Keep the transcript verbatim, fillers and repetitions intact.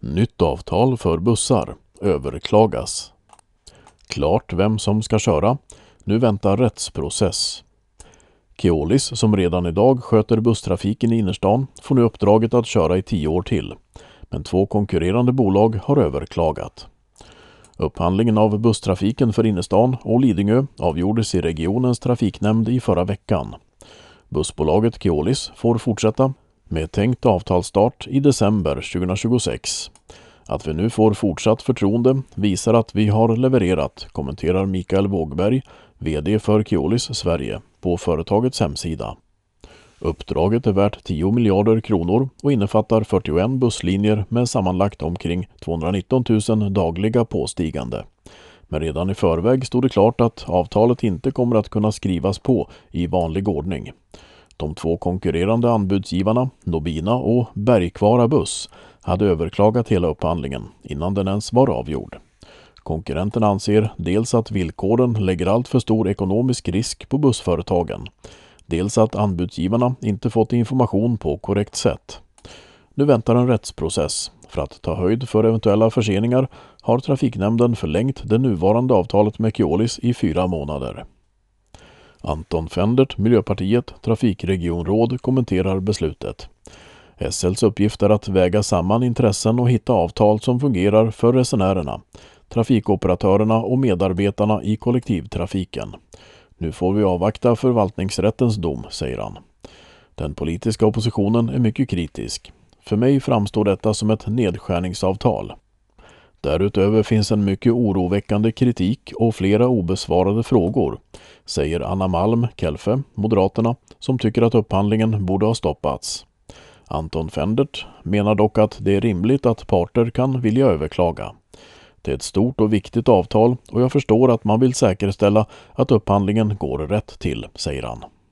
Nytt avtal för bussar överklagas. Klart vem som ska köra. Nu väntar rättsprocess. Keolis, som redan idag sköter busstrafiken i innerstan, får nu uppdraget att köra i tio år till. Men två konkurrerande bolag har överklagat. Upphandlingen av busstrafiken för innerstan och Lidingö avgjordes i regionens trafiknämnd i förra veckan. Bussbolaget Keolis får fortsätta med tänkt avtalsstart i december tjugohundratjugosex. Att vi nu får fortsatt förtroende visar att vi har levererat, kommenterar Mikael Wågberg, vd för Keolis Sverige, på företagets hemsida. Uppdraget är värt tio miljarder kronor och innefattar fyrtioen busslinjer med sammanlagt omkring tvåhundranitton tusen dagliga påstigande. Men redan i förväg stod det klart att avtalet inte kommer att kunna skrivas på i vanlig ordning. De två konkurrerande anbudsgivarna, Nobina och Bergkvara Buss, hade överklagat hela upphandlingen innan den ens var avgjord. Konkurrenten anser dels att villkoren lägger allt för stor ekonomisk risk på bussföretagen, dels att anbudsgivarna inte fått information på korrekt sätt. Nu väntar en rättsprocess. För att ta höjd för eventuella förseningar har trafiknämnden förlängt det nuvarande avtalet med Keolis i fyra månader. Anton Fendert, Miljöpartiet, trafikregionråd, kommenterar beslutet. S L:s uppgift är att väga samman intressen och hitta avtal som fungerar för resenärerna, trafikoperatörerna och medarbetarna i kollektivtrafiken. Nu får vi avvakta förvaltningsrättens dom, säger han. Den politiska oppositionen är mycket kritisk. För mig framstår detta som ett nedskärningsavtal. Därutöver finns en mycket oroväckande kritik och flera obesvarade frågor, säger Anna Malm Kelfe, Moderaterna, som tycker att upphandlingen borde ha stoppats. Anton Fendert menar dock att det är rimligt att parter kan vilja överklaga. Det är ett stort och viktigt avtal och jag förstår att man vill säkerställa att upphandlingen går rätt till, säger han.